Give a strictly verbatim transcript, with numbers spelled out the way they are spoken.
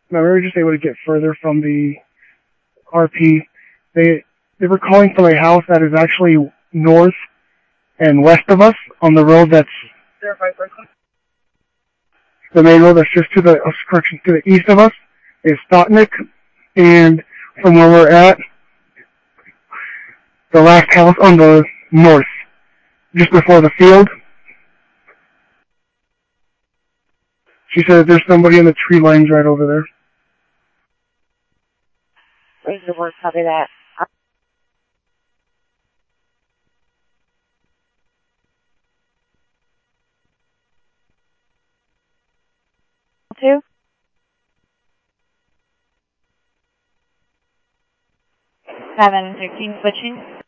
No, we were just able to get further from the R P. They they were calling from a house that is actually north and west of us on the road that's the main road that's just to the uh, correction to the east of us is Stotnik, and from where we're at, the last house on the north, just before the field. She said there's somebody in the tree lines right over there. Reasonable, copy that. Two. Seven, thirteen, switching.